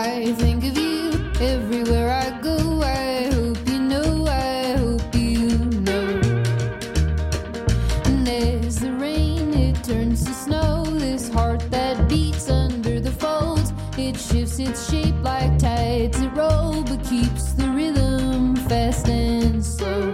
I think of you everywhere I go. I hope you know, I hope you know. And as the rain, it turns to snow. This heart that beats under the folds, it shifts its shape like tides that roll, but keeps the rhythm fast and slow.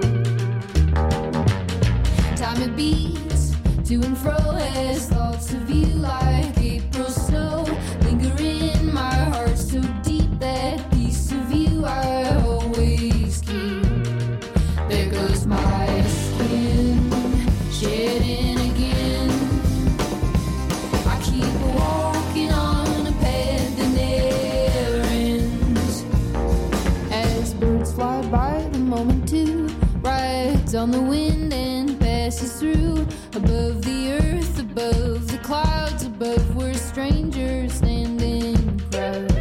Time it beats to and fro as thoughts of you like April snow linger in my heart so deep. That piece of you I always keep. There goes my skin shedding again. I keep walking on a path that never ends. As birds fly by, the moment too rides on the wind and passes through. Above the earth, above the clouds, above where strangers stand in crowds.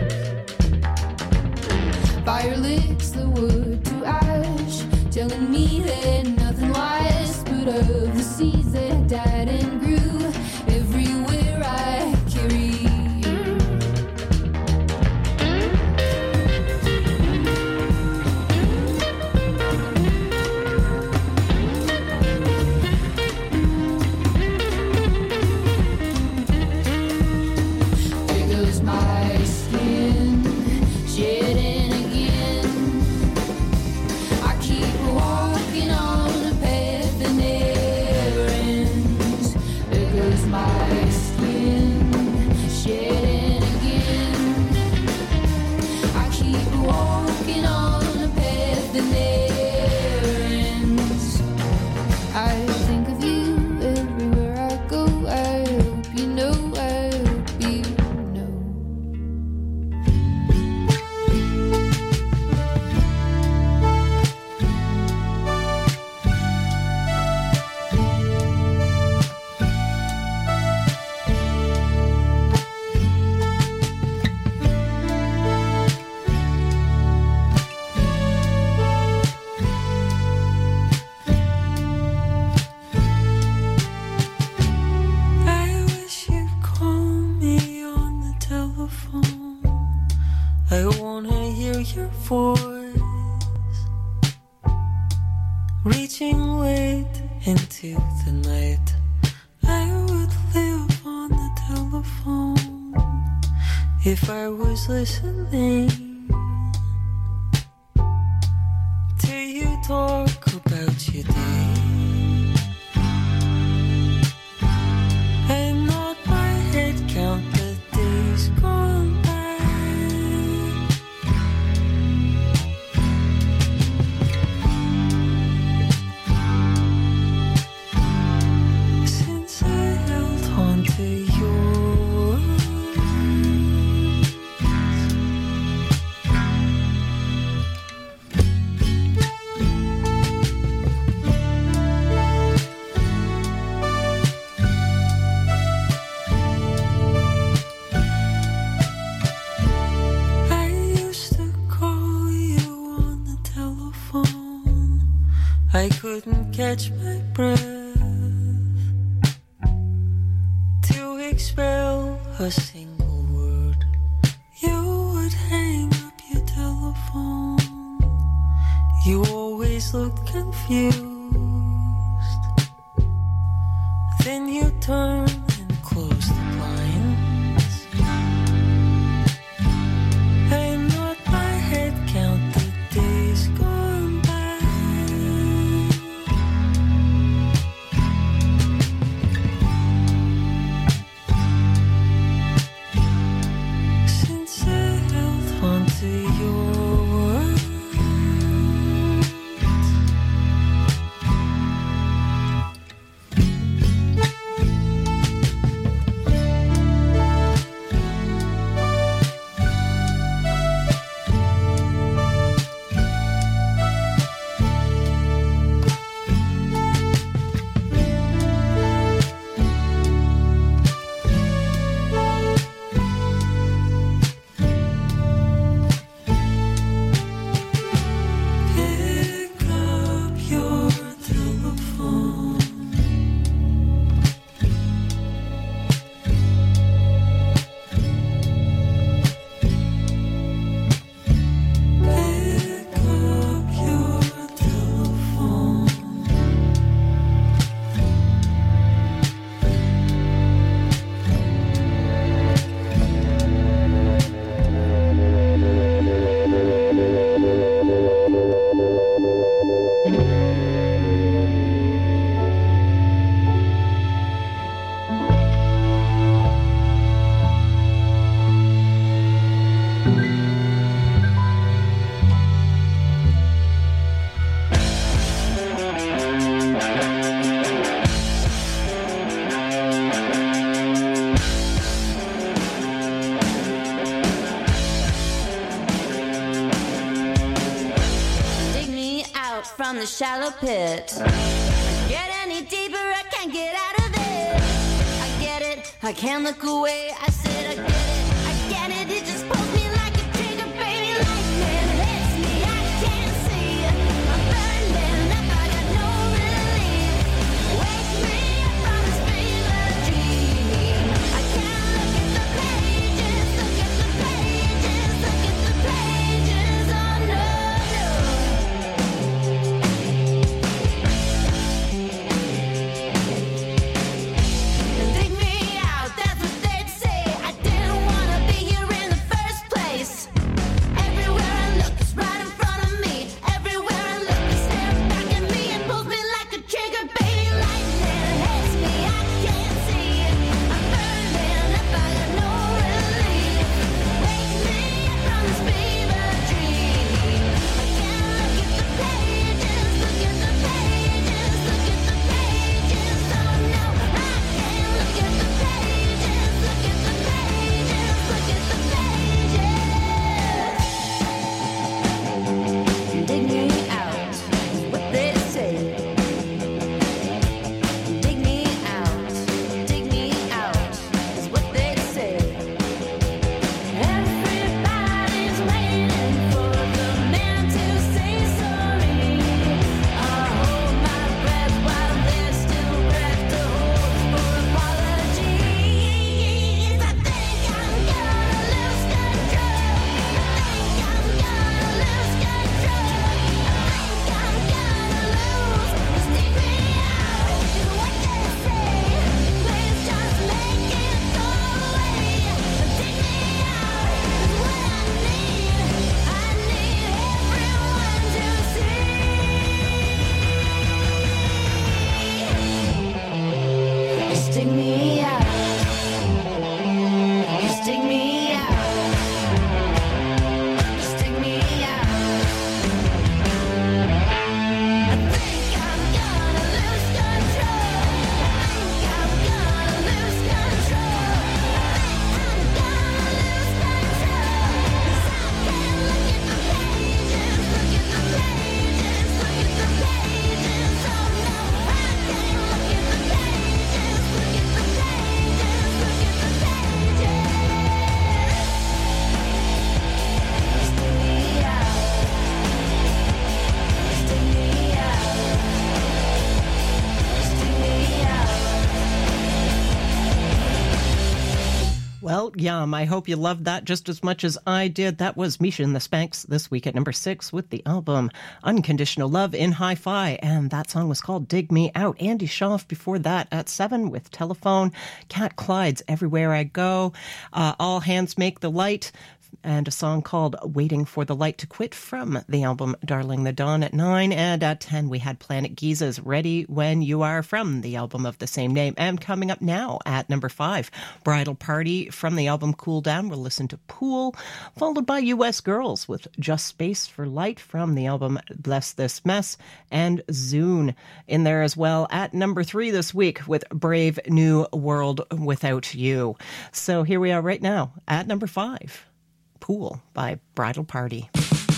Fire licks the wood to ash, telling me that nothing lasts but of the seeds that died and grew. Everywhere I carry you. There goes my skin shedding again. I keep walking on a path that never ends. There goes my skin shedding again. I keep walking on a path that never ends. I think of you everywhere I go. I hope you know, I hope you know. I wish you'd call me on the telephone. I wanna hear your voice, reaching late into the night. I would live on the telephone if I was listening to you talk about your day. And not my head count the days gone by. Since I held on to yours, I used to call you on the telephone. I couldn't catch my breath to expel a single word. You would hang up your telephone. You always looked confused. Then you turn and close the blinds. And not my head count the days gone by. Since I held on to your words, from the shallow pit. Get any deeper, I can't get out of it. I get it, I can't look away. I said I get it, it just pulls me like a trigger, baby. Lightning hits me, I can't see. I'm burning up, I got no relief. Wake me up from this fever dream. I can't look at the pages, look at the pages, look at the pages. Oh no, dig me out, that's what they'd say. I didn't wanna be here in the first place. Everywhere I look, it's right in front of me. Everywhere I look, it's staring back at me. It pulls me like a trigger, baby. Lightning hits me, I can't see. I'm burning up, I got no relief. Wake me up from this fever dream. I can't look at the pages, look at the pages, look at the pages. Oh no, I can't look at the pages, look at the pages, look at the pages. Dig me out, what they say. Dig me out, is what they say. Everybody's waiting for the man to say sorry. I hold my breath while there's still breath to hold for apologies. I think I'm gonna lose control. I think I'm gonna lose control. I think I'm gonna lose. Just dig me out, is what they say. Please just make it go away. Dig me out is what I need. I need everyone to see. Just dig me out. Just dig me out. Just dig me out. I think I'm gonna lose control. I think I'm gonna lose control. I think I'm gonna lose control. 'Cause I can't look at the pages, look at the pages, look at the pages. Oh no, I can't look at the pages, look at the pages, look at the pages. Just dig me out. Just dig me out. Just dig me out. Well, yum. I hope you loved that just as much as I did. That was Misha and the Spanks this week at number 6 with the album Unconditional Love in Hi-Fi. And that song was called Dig Me Out. Andy Schaaf before that at 7 with Telephone. Cat Clyde's Everywhere I Go. All Hands Make the Light. And a song called Waiting for the Light to Quit from the album Darling the Dawn at 9. And at 10, we had Planet Giza's Ready When You Are from the album of the same name. And coming up now at number 5, Bridal Party from the album Cool Down. We'll listen to Pool, followed by US Girls with Just Space for Light from the album Bless This Mess. And Zune in there as well at number 3 this week with Brave New World Without You. So here we are right now at number 5. Pool by Bridal Party.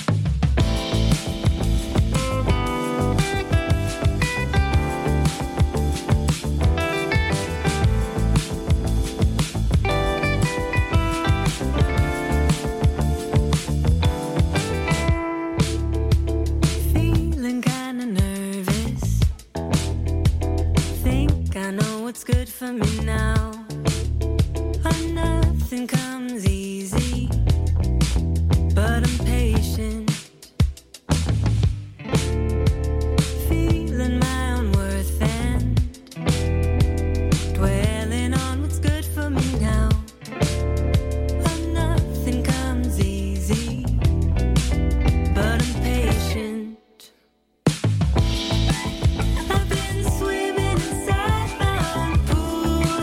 Feeling kinda nervous. Think I know what's good for me now. But nothing comes easy. But I'm patient. Feeling my own worth and dwelling on what's good for me now. But nothing comes easy. But I'm patient. I've been swimming inside my own pool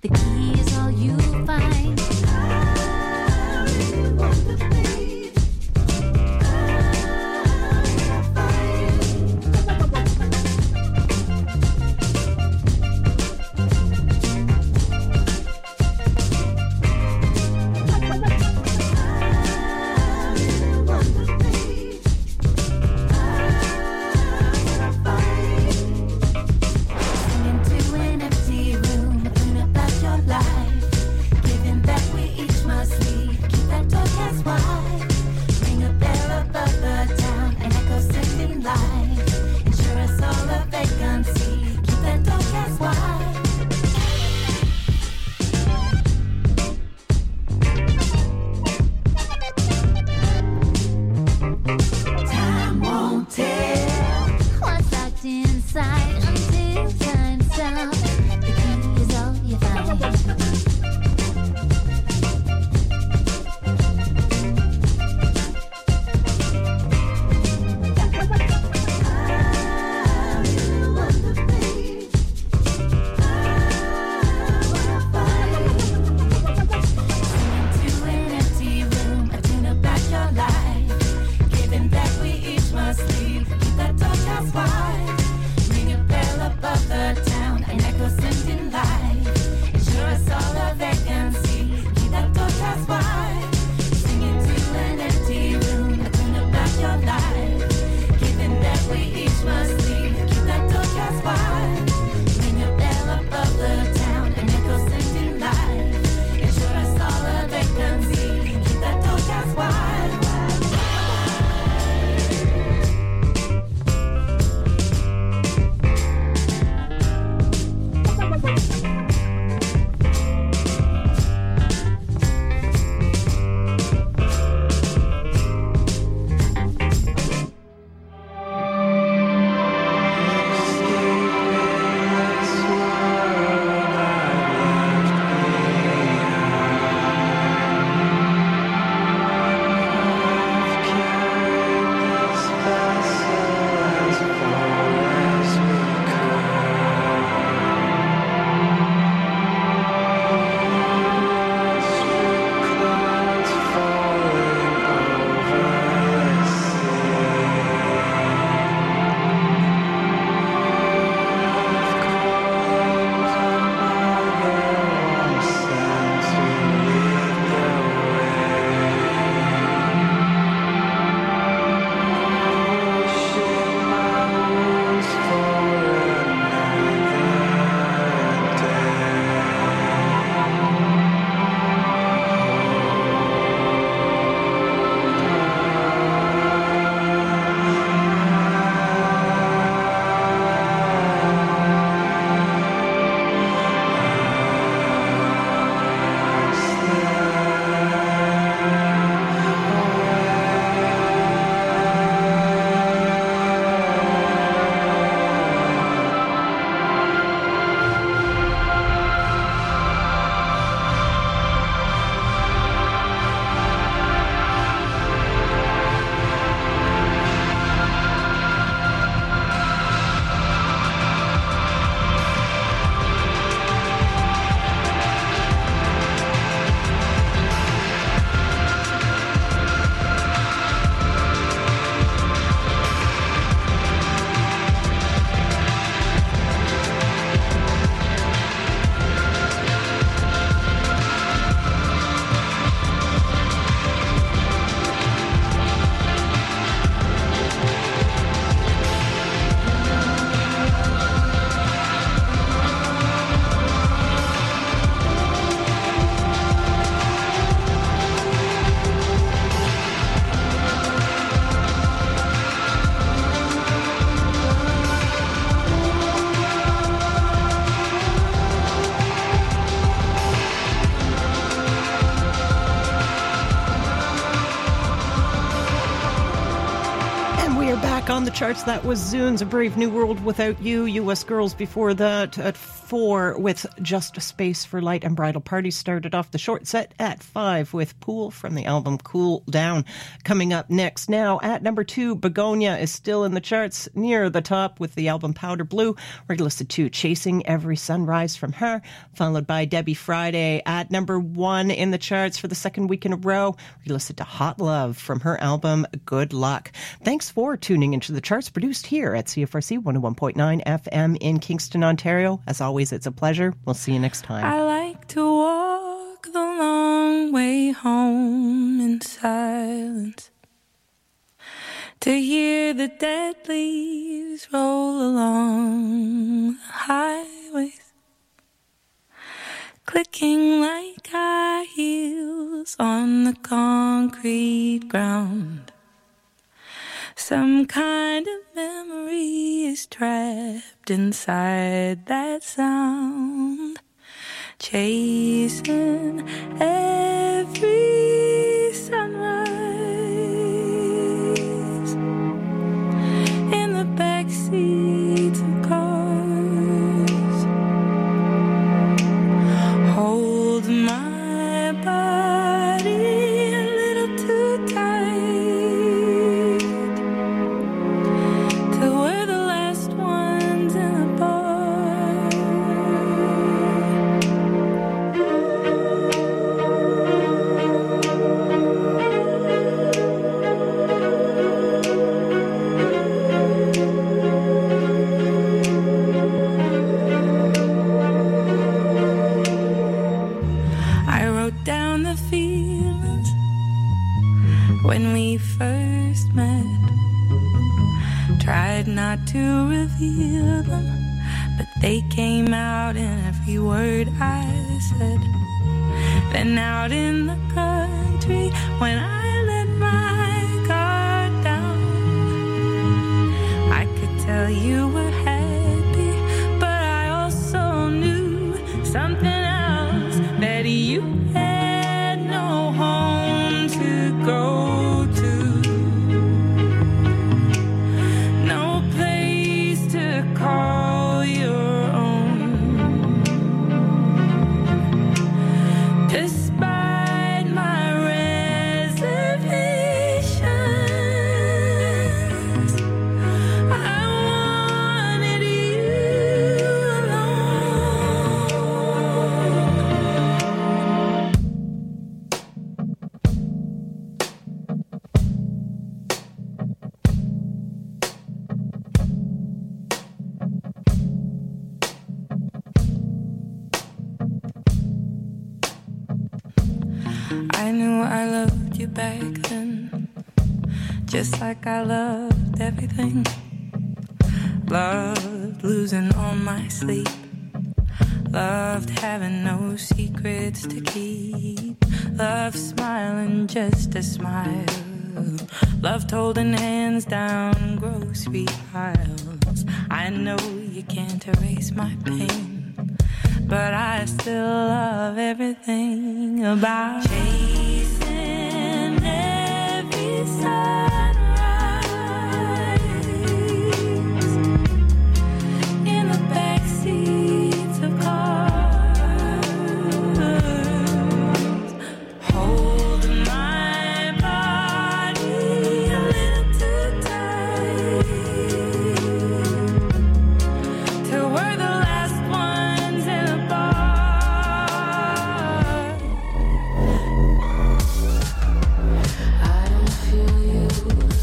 The key is all you find. I really want to be. Into an empty room, thinking about your life. And we are back on the charts. That was Zunes, A Brave New World Without You. U.S. Girls before that at 4 with Just a Space for Light and Bridal Party. Started off the short set at 5 with Pool from the album Cool Down. Coming up next now at number 2, Begonia is still in the charts near the top with the album Powder Blue. We're listed to Chasing Every Sunrise from her, followed by Debbie Friday at number 1 in the charts for the second week in a row. We're listed to Hot Love from her album Good Luck. Thanks for tuning into the charts, produced here at CFRC 101.9 FM in Kingston, Ontario. As always, it's a pleasure. We'll see you next time. I like to walk the long way home in silence, to hear the dead leaves roll along the highways, clicking like high heels on the concrete ground. Some kind of memory is trapped inside that sound, chasing every sunrise in the backseats of cars. Hold my body a little too tight. When we first met, tried not to reveal them, but they came out in every word I said. Then out in the country, when I let my guard down, I could tell you were happy, but I also knew something else, that you had no home to go. Call your own. Despite my reservations, I wanted you I knew I loved you back then, just like I loved everything. Loved losing all my sleep, loved having no secrets to keep, loved smiling just to smile, loved holding hands down grocery aisles. I know you can't erase my pain, but I still love everything about chasing every sunrise in the backseats of cars, holding my body a little too tight till we're the last ones in the bar. I don't feel you.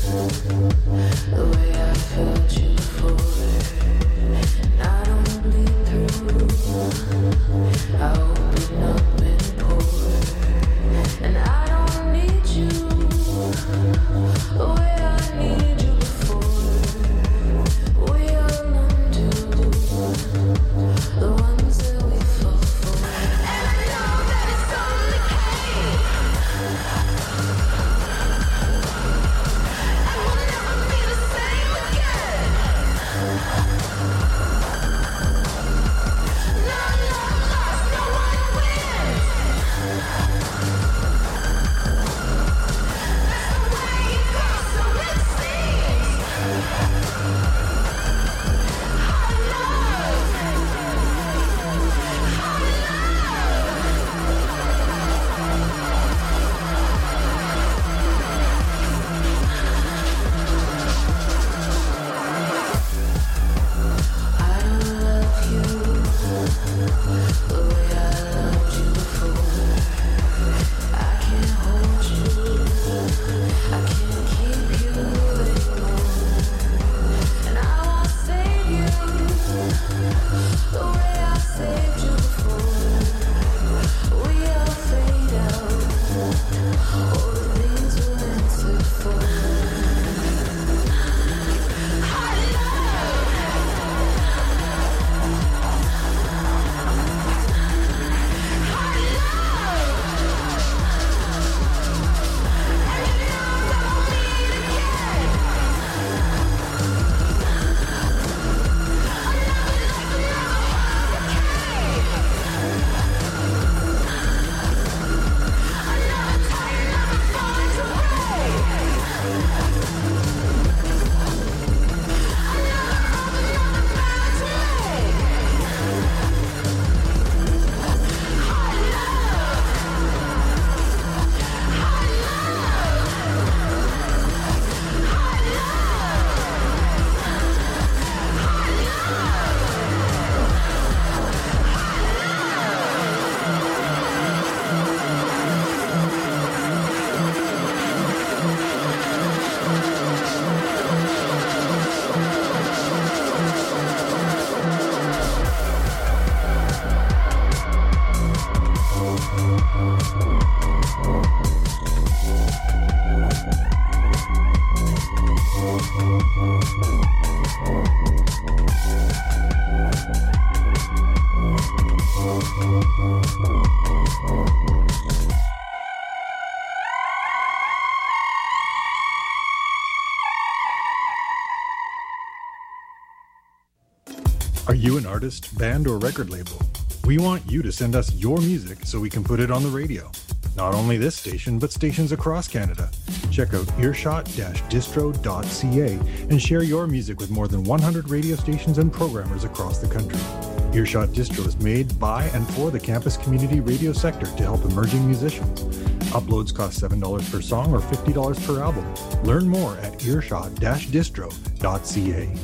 Are you an artist, band, or record label? We want you to send us your music so we can put it on the radio. Not only this station, but stations across Canada. Check out earshot-distro.ca and share your music with more than 100 radio stations and programmers across the country. Earshot Distro is made by and for the campus community radio sector to help emerging musicians. Uploads cost $7 per song or $50 per album. Learn more at earshot-distro.ca.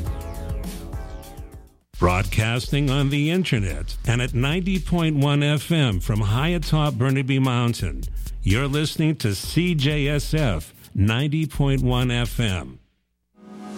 Broadcasting on the internet and at 90.1 FM from high atop Burnaby Mountain. You're listening to CJSF 90.1 FM.